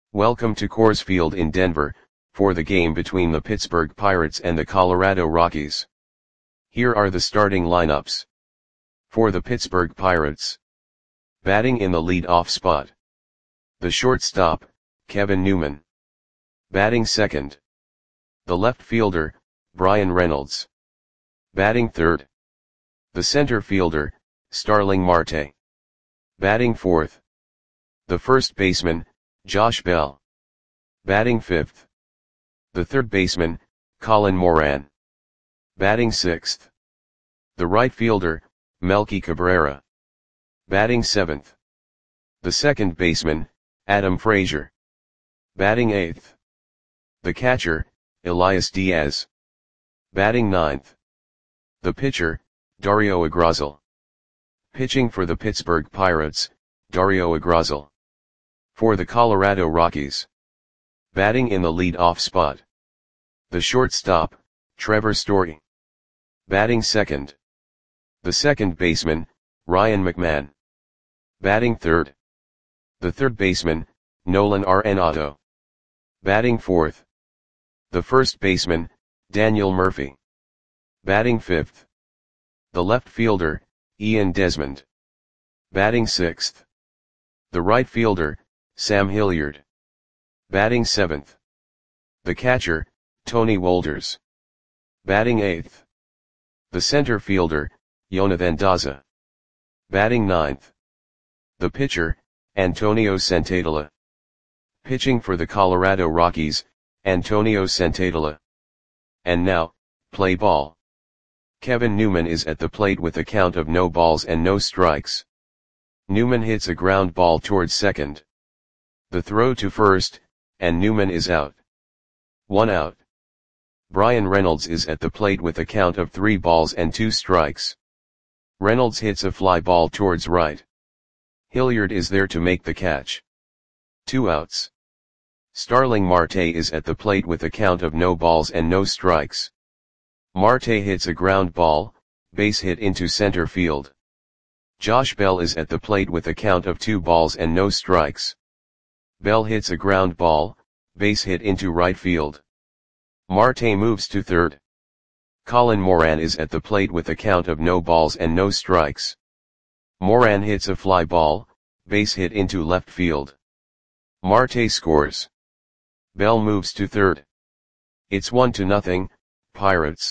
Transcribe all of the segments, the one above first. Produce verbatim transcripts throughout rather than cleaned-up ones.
Welcome to Coors Field in Denver, for the game between the Pittsburgh Pirates and the Colorado Rockies. Here are the starting lineups. For the Pittsburgh Pirates. Batting in the lead-off spot. The shortstop, Kevin Newman. Batting second. The left fielder, Bryan Reynolds. Batting third. The center fielder, Starling Marte. Batting fourth. The first baseman, Josh Bell. Batting fifth. The third baseman, Colin Moran. Batting sixth. The right fielder, Melky Cabrera. Batting seventh. The second baseman, Adam Frazier. Batting eighth. The catcher, Elias Diaz. Batting ninth. The pitcher, Dario Agrazal. Pitching for the Pittsburgh Pirates, Dario Agrazal. For the Colorado Rockies. Batting in the lead-off spot. The shortstop, Trevor Story. Batting second. The second baseman, Ryan McMahon. Batting third. The third baseman, Nolan Arenado. Batting fourth. The first baseman, Daniel Murphy. Batting fifth. The left fielder, Ian Desmond. Batting sixth. The right fielder, Sam Hilliard. Batting seventh. The catcher, Tony Wolders. Batting eighth. The center fielder, Jonathan Daza. Batting ninth. The pitcher, Antonio Santadela. Pitching for the Colorado Rockies, Antonio Santadela. And now, play ball. Kevin Newman is at the plate with a count of no balls and no strikes. Newman hits a ground ball towards second. The throw to first, and Newman is out. One out. Bryan Reynolds is at the plate with a count of three balls and two strikes. Reynolds hits a fly ball towards right. Hilliard is there to make the catch. Two outs. Starling Marte is at the plate with a count of no balls and no strikes. Marte hits a ground ball, base hit into center field. Josh Bell is at the plate with a count of two balls and no strikes. Bell hits a ground ball, base hit into right field. Marte moves to third. Colin Moran is at the plate with a count of no balls and no strikes. Moran hits a fly ball, base hit into left field. Marte scores. Bell moves to third. It's one to nothing, Pirates.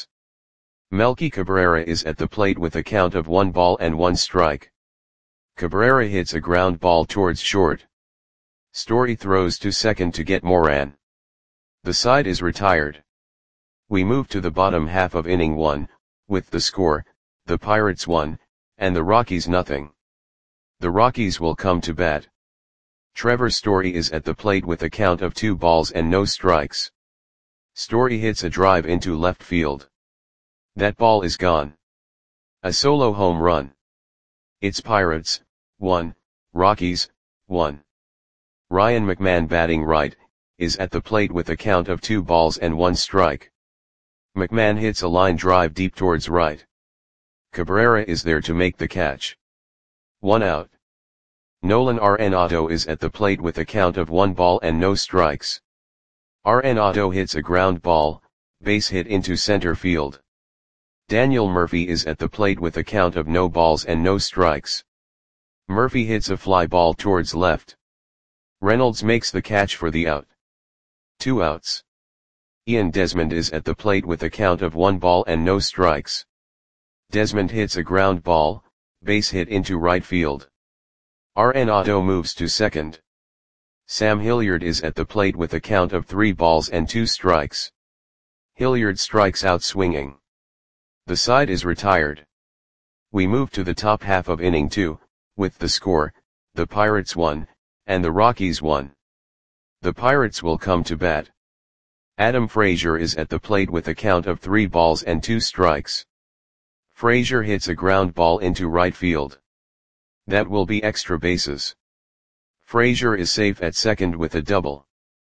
Melky Cabrera is at the plate with a count of one ball and one strike. Cabrera hits a ground ball towards short. Story throws to second to get Moran. The side is retired. We move to the bottom half of inning one, with the score, the Pirates one, and the Rockies nothing. The Rockies will come to bat. Trevor Story is at the plate with a count of two balls and no strikes. Story hits a drive into left field. That ball is gone. A solo home run. It's Pirates, one, Rockies, one. Ryan McMahon batting right, is at the plate with a count of two balls and one strike. McMahon hits a line drive deep towards right. Cabrera is there to make the catch. One out. Nolan Arenado is at the plate with a count of one ball and no strikes. Arenado hits a ground ball, base hit into center field. Daniel Murphy is at the plate with a count of no balls and no strikes. Murphy hits a fly ball towards left. Reynolds makes the catch for the out. Two outs. Ian Desmond is at the plate with a count of one ball and no strikes. Desmond hits a ground ball, base hit into right field. Arenado moves to second. Sam Hilliard is at the plate with a count of three balls and two strikes. Hilliard strikes out swinging. The side is retired. We move to the top half of inning two, with the score, the Pirates one, and the Rockies one. The Pirates will come to bat. Adam Frazier is at the plate with a count of three balls and two strikes. Frazier hits a ground ball into right field. That will be extra bases. Frazier is safe at second with a double.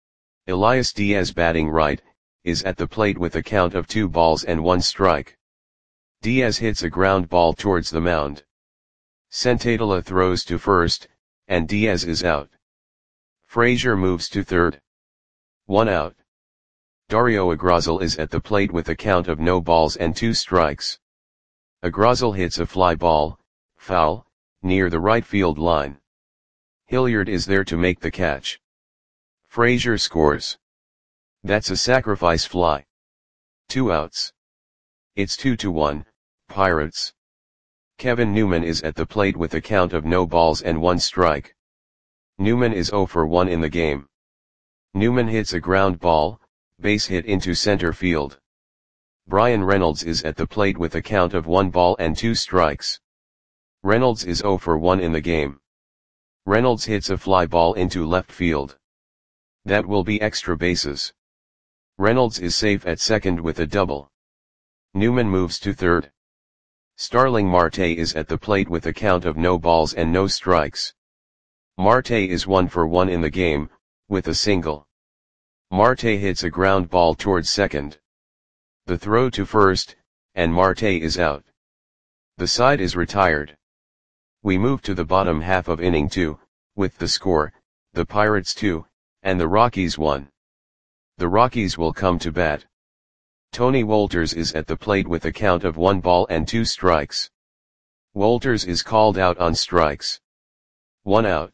Elias Diaz batting right, is at the plate with a count of two balls and one strike. Diaz hits a ground ball towards the mound. Santadela throws to first, and Diaz is out. Frazier moves to third. One out. Dario Agrazal is at the plate with a count of no balls and two strikes. Agrazal hits a fly ball, foul, near the right field line. Hilliard is there to make the catch. Frazier scores. That's a sacrifice fly. Two outs. It's two to one, Pirates. Kevin Newman is at the plate with a count of no balls and one strike. Newman is oh for one in the game. Newman hits a ground ball, base hit into center field. Brian Reynolds is at the plate with a count of one ball and two strikes. Reynolds is oh for one in the game. Reynolds hits a fly ball into left field. That will be extra bases. Reynolds is safe at second with a double. Newman moves to third. Starling Marte is at the plate with a count of no balls and no strikes. Marte is one for one in the game, with a single. Marte hits a ground ball towards second. The throw to first, and Marte is out. The side is retired. We move to the bottom half of inning two, with the score, the Pirates two, and the Rockies one. The Rockies will come to bat. Tony Wolters is at the plate with a count of one ball and two strikes. Wolters is called out on strikes. One out.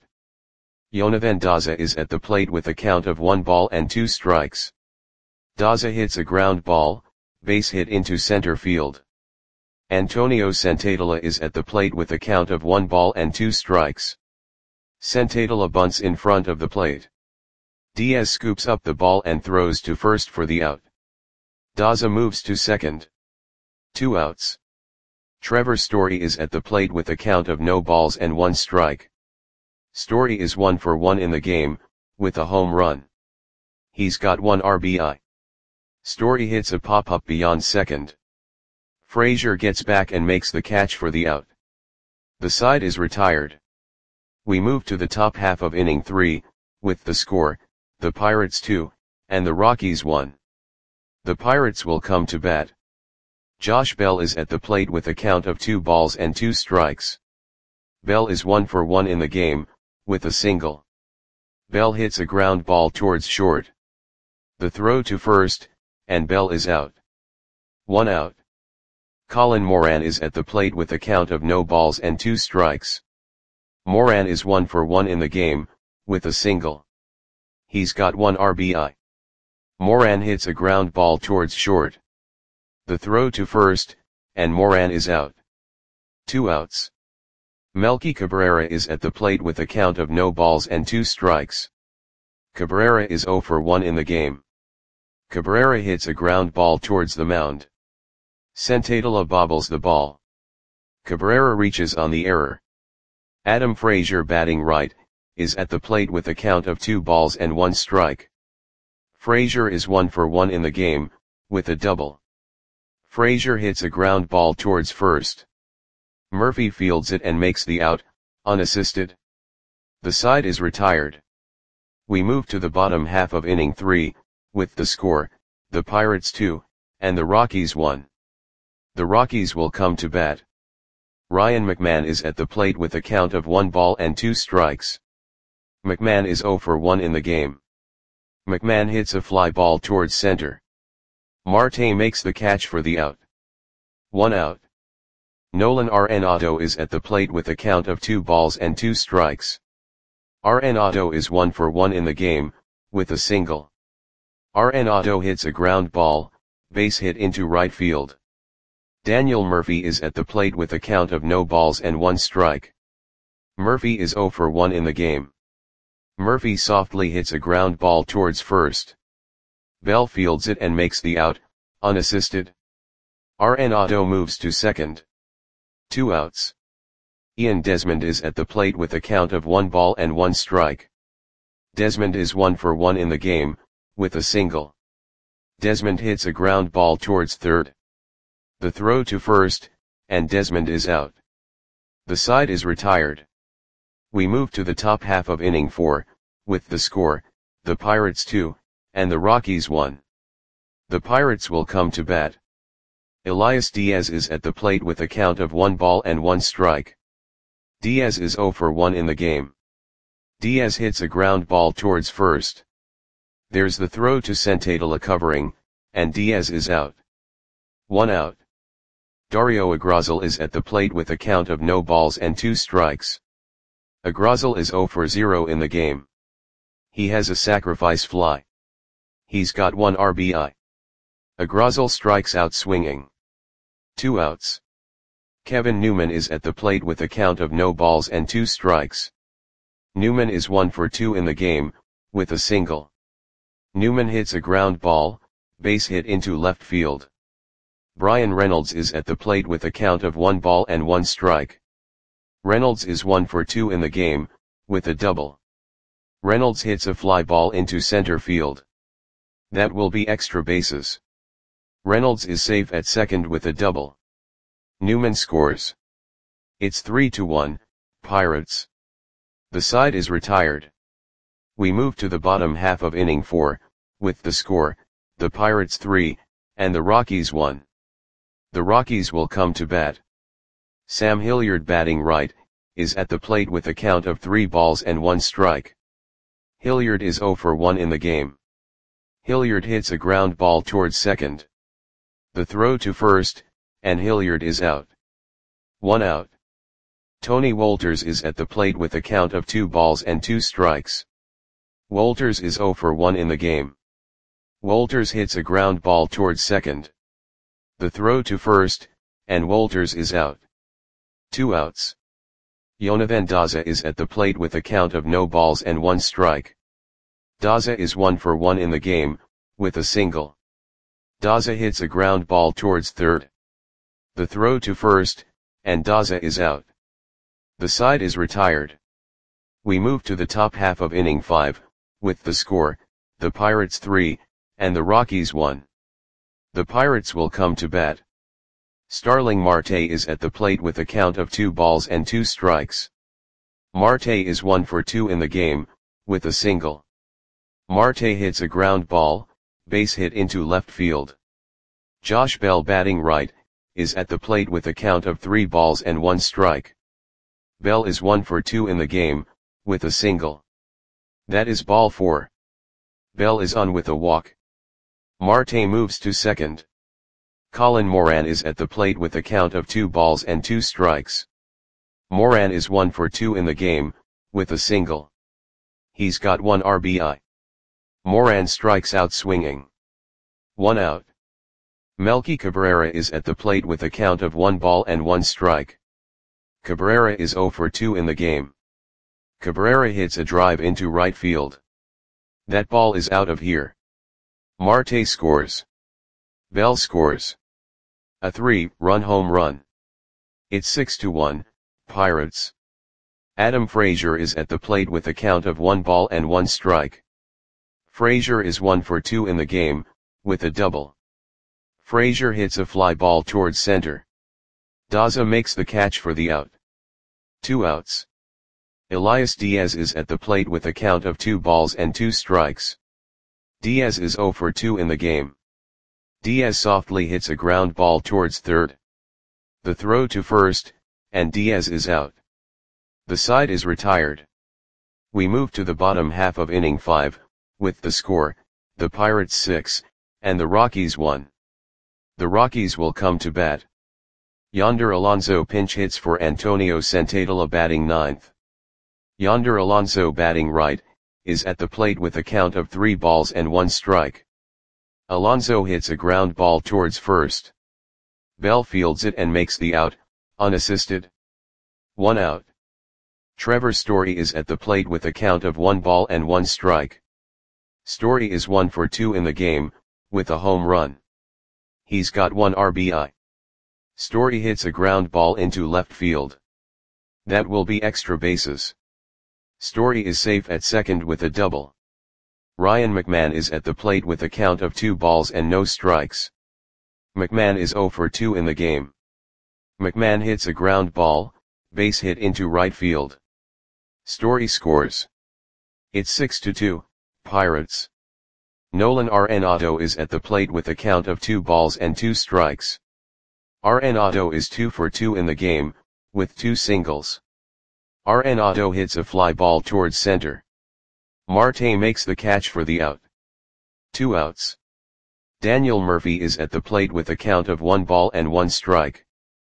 Yonavan Daza is at the plate with a count of one ball and two strikes. Daza hits a ground ball, base hit into center field. Antonio Santatola is at the plate with a count of one ball and two strikes. Santatola bunts in front of the plate. Diaz scoops up the ball and throws to first for the out. Daza moves to second. Two outs. Trevor Story is at the plate with a count of no balls and one strike. Story is one for one in the game, with a home run. He's got one R B I. Story hits a pop-up beyond second. Frazier gets back and makes the catch for the out. The side is retired. We move to the top half of inning three, with the score, the Pirates two, and the Rockies one. The Pirates will come to bat. Josh Bell is at the plate with a count of two balls and two strikes. Bell is one for one in the game, with a single. Bell hits a ground ball towards short. The throw to first, and Bell is out. One out. Colin Moran is at the plate with a count of no balls and two strikes. Moran is one for one in the game, with a single. He's got one R B I. Moran hits a ground ball towards short. The throw to first, and Moran is out. Two outs. Melky Cabrera is at the plate with a count of no balls and two strikes. Cabrera is oh for one in the game. Cabrera hits a ground ball towards the mound. Santatola bobbles the ball. Cabrera reaches on the error. Adam Frazier, batting right, is at the plate with a count of two balls and one strike. Frazier is one for one in the game, with a double. Frazier hits a ground ball towards first. Murphy fields it and makes the out, unassisted. The side is retired. We move to the bottom half of inning three, with the score, the Pirates two, and the Rockies one. The Rockies will come to bat. Ryan McMahon is at the plate with a count of one ball and two strikes. McMahon is oh for one in the game. McMahon hits a fly ball towards center. Marte makes the catch for the out. One out. Nolan Arenado is at the plate with a count of two balls and two strikes. Arenado is one for one in the game, with a single. Arenado hits a ground ball, base hit into right field. Daniel Murphy is at the plate with a count of no balls and one strike. Murphy is oh for one in the game. Murphy softly hits a ground ball towards first. Bell fields it and makes the out, unassisted. Arenado moves to second. Two outs. Ian Desmond is at the plate with a count of one ball and one strike. Desmond is one for one in the game, with a single. Desmond hits a ground ball towards third. The throw to first, and Desmond is out. The side is retired. We move to the top half of inning four, with the score, the Pirates two, and the Rockies one. The Pirates will come to bat. Elias Diaz is at the plate with a count of one ball and one strike. Diaz is oh for one in the game. Diaz hits a ground ball towards first. There's the throw to Centella covering, and Diaz is out. One out. Dario Agrazal is at the plate with a count of no balls and two strikes. Agrazal is zero for zero in the game. He has a sacrifice fly. He's got one R B I. Agrazal strikes out swinging. Two outs. Kevin Newman is at the plate with a count of no balls and two strikes. Newman is one for two in the game, with a single. Newman hits a ground ball, base hit into left field. Bryan Reynolds is at the plate with a count of one ball and one strike. Reynolds is one for two in the game, with a double. Reynolds hits a fly ball into center field. That will be extra bases. Reynolds is safe at second with a double. Newman scores. It's three to one, Pirates. The side is retired. We move to the bottom half of inning four, with the score, the Pirates three, and the Rockies one. The Rockies will come to bat. Sam Hilliard, batting right, is at the plate with a count of three balls and one strike. Hilliard is zero for one in the game. Hilliard hits a ground ball towards second. The throw to first, and Hilliard is out. One out. Tony Wolters is at the plate with a count of two balls and two strikes. Wolters is zero for one in the game. Wolters hits a ground ball towards second. The throw to first, and Wolters is out. Two outs. Jonathan Daza is at the plate with a count of no balls and one strike. Daza is one for one in the game, with a single. Daza hits a ground ball towards third. The throw to first, and Daza is out. The side is retired. We move to the top half of inning five, with the score, the Pirates three, and the Rockies one. The Pirates will come to bat. Starling Marte is at the plate with a count of two balls and two strikes. Marte is one for two in the game, with a single. Marte hits a ground ball, base hit into left field. Josh Bell, batting right, is at the plate with a count of three balls and one strike. Bell is one for two in the game, with a single. That is ball four. Bell is on with a walk. Marte moves to second. Colin Moran is at the plate with a count of two balls and two strikes. Moran is one for two in the game, with a single. He's got one R B I. Moran strikes out swinging. One out. Melky Cabrera is at the plate with a count of one ball and one strike. Cabrera is zero for two in the game. Cabrera hits a drive into right field. That ball is out of here. Marte scores. Bell scores. A three-run home run. It's six to one, Pirates. Adam Frazier is at the plate with a count of one ball and one strike. Frazier is one for two in the game, with a double. Frazier hits a fly ball towards center. Daza makes the catch for the out. Two outs. Elias Diaz is at the plate with a count of two balls and two strikes. Diaz is zero for two in the game. Diaz softly hits a ground ball towards third. The throw to first, and Diaz is out. The side is retired. We move to the bottom half of inning five, with the score, the Pirates six, and the Rockies one. The Rockies will come to bat. Yonder Alonso pinch hits for Antonio Centella, batting ninth. Yonder Alonso, batting right, is at the plate with a count of three balls and one strike. Alonso hits a ground ball towards first. Bell fields it and makes the out, unassisted. One out. Trevor Story is at the plate with a count of one ball and one strike. Story is one for two in the game, with a home run. He's got one R B I. Story hits a ground ball into left field. That will be extra bases. Story is safe at second with a double. Ryan McMahon is at the plate with a count of two balls and no strikes. McMahon is zero for two in the game. McMahon hits a ground ball, base hit into right field. Story scores. It's six to two, Pirates. Nolan Arenado is at the plate with a count of two balls and two strikes. Arenado is two for two in the game, with two singles. Arenado hits a fly ball towards center. Marte makes the catch for the out. Two outs. Daniel Murphy is at the plate with a count of one ball and one strike.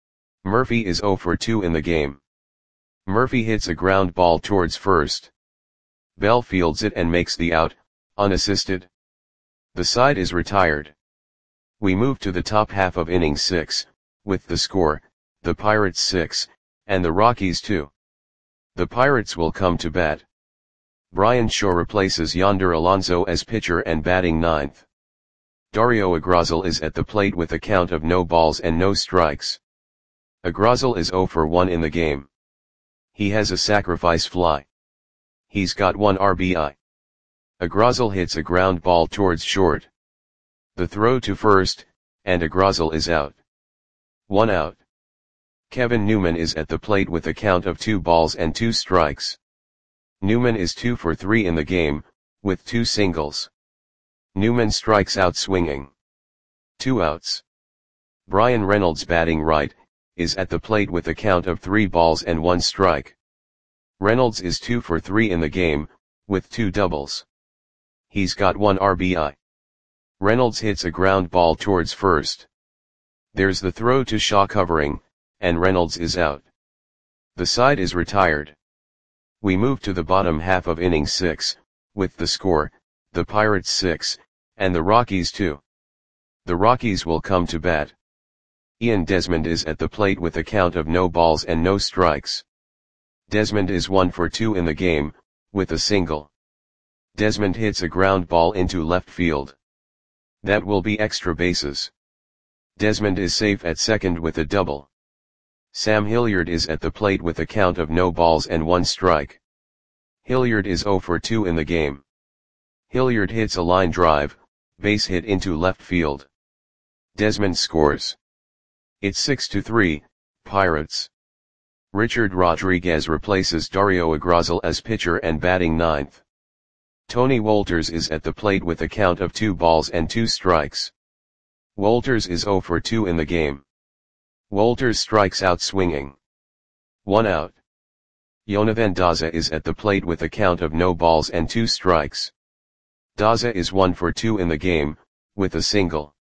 Murphy is zero for two in the game. Murphy hits a ground ball towards first. Bell fields it and makes the out, unassisted. The side is retired. We move to the top half of inning six, with the score, the Pirates six, and the Rockies two. The Pirates will come to bat. Bryan Shaw replaces Yonder Alonso as pitcher and batting ninth. Dario Agrazal is at the plate with a count of no balls and no strikes. Agrazal is zero for one in the game. He has a sacrifice fly. He's got one R B I. Agrazal hits a ground ball towards short. The throw to first, and Agrazal is out. One out. Kevin Newman is at the plate with a count of two balls and two strikes. Newman is two for three in the game, with two singles. Newman strikes out swinging. Two outs. Bryan Reynolds, batting right, is at the plate with a count of three balls and one strike. Reynolds is two for three in the game, with two doubles. He's got one R B I. Reynolds hits a ground ball towards first. There's the throw to Shaw covering, and Reynolds is out. The side is retired. We move to the bottom half of inning six, with the score, the Pirates six, and the Rockies two. The Rockies will come to bat. Ian Desmond is at the plate with a count of no balls and no strikes. Desmond is one for two in the game, with a single. Desmond hits a ground ball into left field. That will be extra bases. Desmond is safe at second with a double. Sam Hilliard is at the plate with a count of no balls and one strike. Hilliard is zero for two in the game. Hilliard hits a line drive, base hit into left field. Desmond scores. It's six to three, Pirates. Richard Rodriguez replaces Dario Agrazal as pitcher and batting ninth. Tony Wolters is at the plate with a count of two balls and two strikes. Wolters is zero for two in the game. Wolters strikes out swinging. One out. Jonathan Daza is at the plate with a count of no balls and two strikes. Daza is one for two in the game, with a single.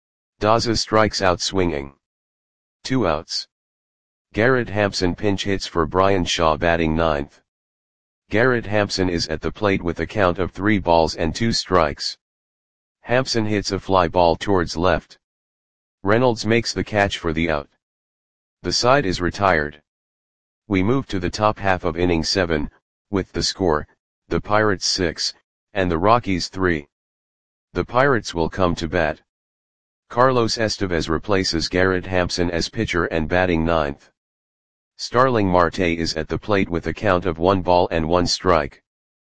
Daza strikes out swinging. Two outs. Garrett Hampson pinch hits for Bryan Shaw, batting ninth. Garrett Hampson is at the plate with a count of three balls and two strikes. Hampson hits a fly ball towards left. Reynolds makes the catch for the out. The side is retired. We move to the top half of inning seven, with the score, the Pirates six, and the Rockies three. The Pirates will come to bat. Carlos Estevez replaces Garrett Hampson as pitcher and batting ninth. Starling Marte is at the plate with a count of one ball and one strike.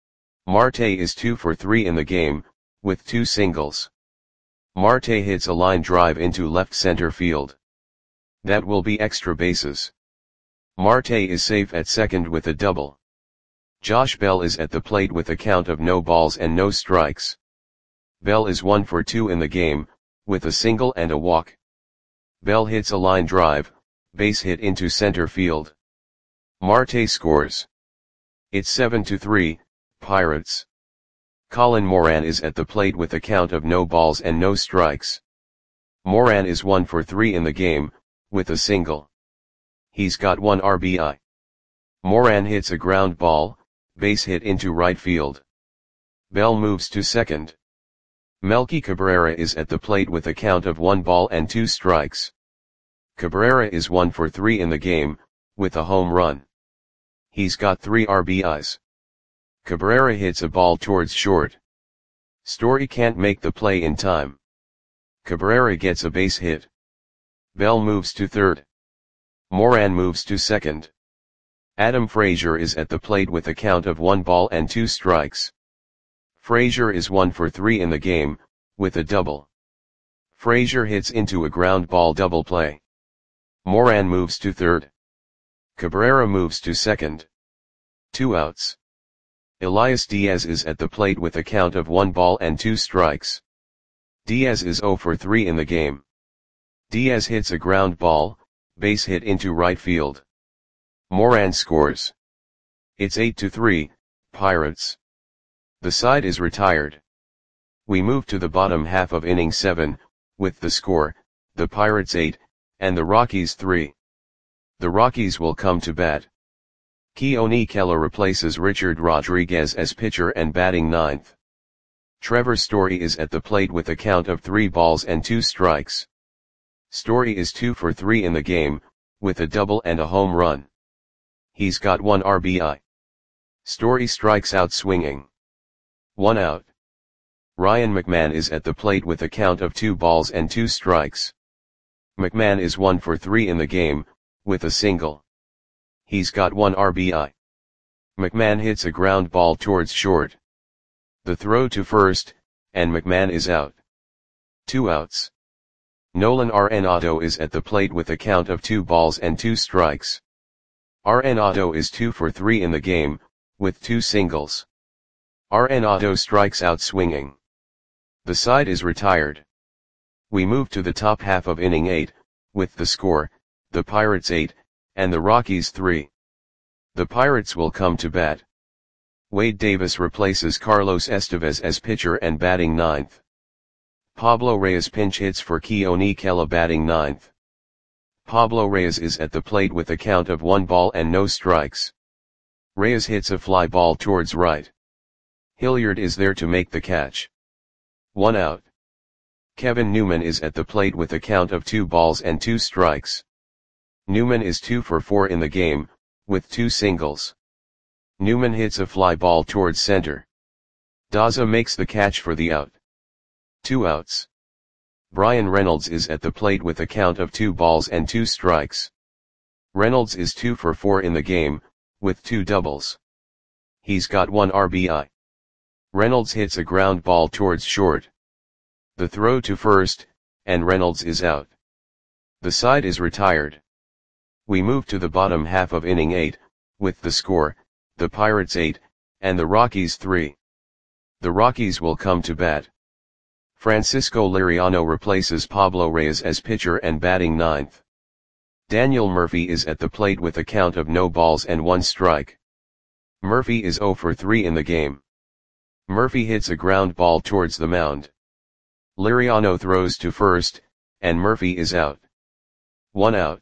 Marte is two for three in the game, with two singles. Marte hits a line drive into left center field. That will be extra bases. Marte is safe at second with a double. Josh Bell is at the plate with a count of no balls and no strikes. Bell is one for two in the game, with a single and a walk. Bell hits a line drive, base hit into center field. Marte scores. It's seven to three, Pirates. Colin Moran is at the plate with a count of no balls and no strikes. Moran is one for three in the game, with a single. He's got one R B I. Moran hits a ground ball, base hit into right field. Bell moves to second. Melky Cabrera is at the plate with a count of one ball and two strikes. Cabrera is one for three in the game, with a home run. He's got three R B Is. Cabrera hits a ball towards short. Story can't make the play in time. Cabrera gets a base hit. Bell moves to third. Moran moves to second. Adam Frazier is at the plate with a count of one ball and two strikes. Frazier is one for three in the game, with a double. Frazier hits into a ground ball double play. Moran moves to third. Cabrera moves to second. Two outs. Elias Diaz is at the plate with a count of one ball and two strikes. Diaz is zero for three in the game. Diaz hits a ground ball, base hit into right field. Moran scores. It's eight to three, Pirates. The side is retired. We move to the bottom half of inning seven, with the score, the Pirates eight, and the Rockies three. The Rockies will come to bat. Keone Kela replaces Richard Rodriguez as pitcher and batting ninth. Trevor Story is at the plate with a count of three balls and two strikes. Story is two for three in the game, with a double and a home run. He's got one R B I. Story strikes out swinging. One out. Ryan McMahon is at the plate with a count of two balls and two strikes. McMahon is one for three in the game, with a single. He's got one R B I. McMahon hits a ground ball towards short. The throw to first, and McMahon is out. Two outs. Nolan Arenado is at the plate with a count of two balls and two strikes. Arenado is two for three in the game, with two singles. Arenado strikes out swinging. The side is retired. We move to the top half of inning eight, with the score, the Pirates eight, and the Rockies three. The Pirates will come to bat. Wade Davis replaces Carlos Estevez as pitcher and batting ninth. Pablo Reyes pinch hits for Keone Kela batting ninth. Pablo Reyes is at the plate with a count of one ball and no strikes. Reyes hits a fly ball towards right. Hilliard is there to make the catch. One out. Kevin Newman is at the plate with a count of two balls and two strikes. Newman is two for four in the game, with two singles. Newman hits a fly ball towards center. Daza makes the catch for the out. Two outs. Brian Reynolds is at the plate with a count of two balls and two strikes. Reynolds is two for four in the game, with two doubles. He's got one R B I. Reynolds hits a ground ball towards short. The throw to first, and Reynolds is out. The side is retired. We move to the bottom half of inning eight, with the score, the Pirates eight, and the Rockies three. The Rockies will come to bat. Francisco Liriano replaces Pablo Reyes as pitcher and batting ninth. Daniel Murphy is at the plate with a count of no balls and one strike. Murphy is zero for three in the game. Murphy hits a ground ball towards the mound. Liriano throws to first, and Murphy is out. One out.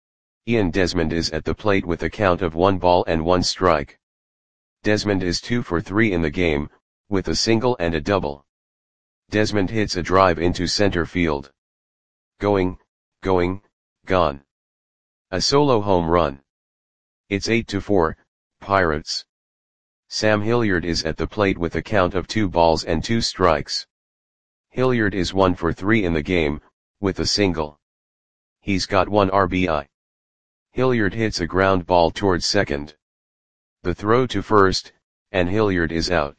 Ian Desmond is at the plate with a count of one ball and one strike. Desmond is two for three in the game, with a single and a double. Desmond hits a drive into center field. Going, going, gone. A solo home run. It's eight to four, Pirates. Sam Hilliard is at the plate with a count of two balls and two strikes. Hilliard is one for three in the game, with a single. He's got one R B I. Hilliard hits a ground ball towards second. The throw to first, and Hilliard is out.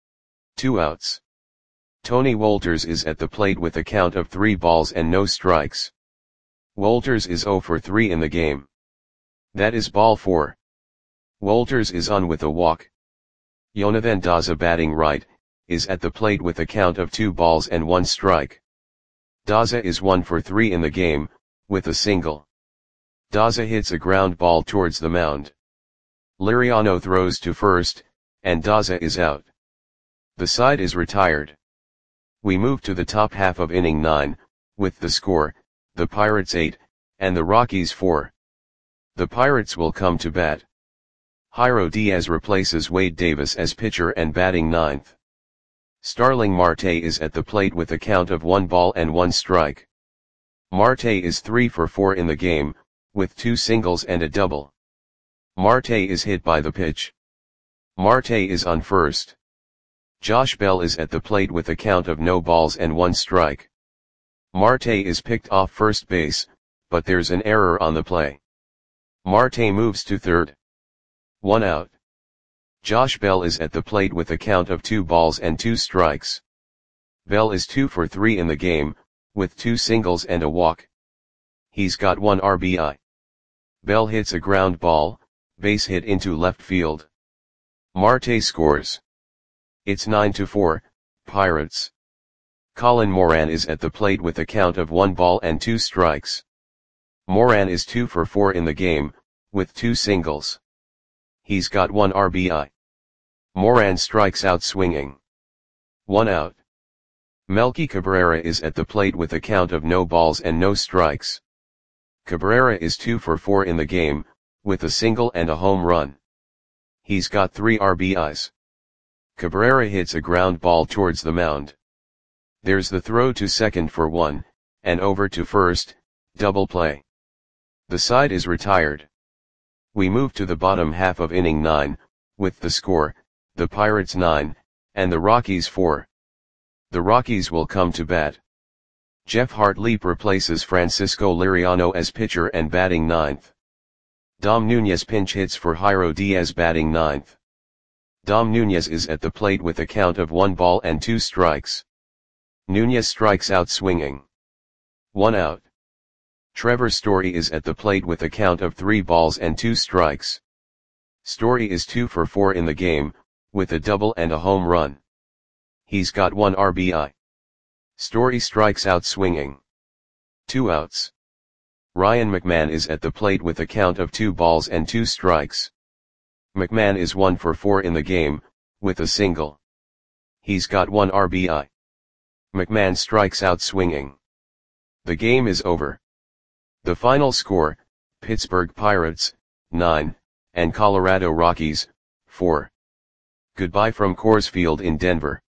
Two outs. Tony Wolters is at the plate with a count of three balls and no strikes. Wolters is zero for three in the game. That is ball four. Wolters is on with a walk. Jonathan Daza batting right, is at the plate with a count of two balls and one strike. Daza is one for three in the game, with a single. Daza hits a ground ball towards the mound. Liriano throws to first, and Daza is out. The side is retired. We move to the top half of inning nine, with the score, the Pirates eight, and the Rockies four. The Pirates will come to bat. Jairo Diaz replaces Wade Davis as pitcher and batting ninth. Starling Marte is at the plate with a count of one ball and one strike. Marte is three for four in the game, with two singles and a double. Marte is hit by the pitch. Marte is on first. Josh Bell is at the plate with a count of no balls and one strike. Marte is picked off first base, but there's an error on the play. Marte moves to third. One out. Josh Bell is at the plate with a count of two balls and two strikes. Bell is two for three in the game, with two singles and a walk. He's got one R B I. Bell hits a ground ball, base hit into left field. Marte scores. It's nine to four, Pirates. Colin Moran is at the plate with a count of one ball and two strikes. Moran is two for four in the game, with two singles. He's got one R B I. Moran strikes out swinging. One out. Melky Cabrera is at the plate with a count of no balls and no strikes. Cabrera is two for four in the game, with a single and a home run. He's got three R B Is. Cabrera hits a ground ball towards the mound. There's the throw to second for one, and over to first, double play. The side is retired. We move to the bottom half of inning nine, with the score, the Pirates nine, and the Rockies four. The Rockies will come to bat. Jeff Hartlieb replaces Francisco Liriano as pitcher and batting ninth. Dom Nunez pinch hits for Jairo Diaz batting ninth. Dom Nunez is at the plate with a count of one ball and two strikes. Nunez strikes out swinging. One out. Trevor Story is at the plate with a count of three balls and two strikes. Story is two for four in the game, with a double and a home run. He's got one R B I. Story strikes out swinging. Two outs. Ryan McMahon is at the plate with a count of two balls and two strikes. McMahon is one for four in the game, with a single. He's got one R B I. McMahon strikes out swinging. The game is over. The final score, Pittsburgh Pirates, nine, and Colorado Rockies, four. Goodbye from Coors Field in Denver.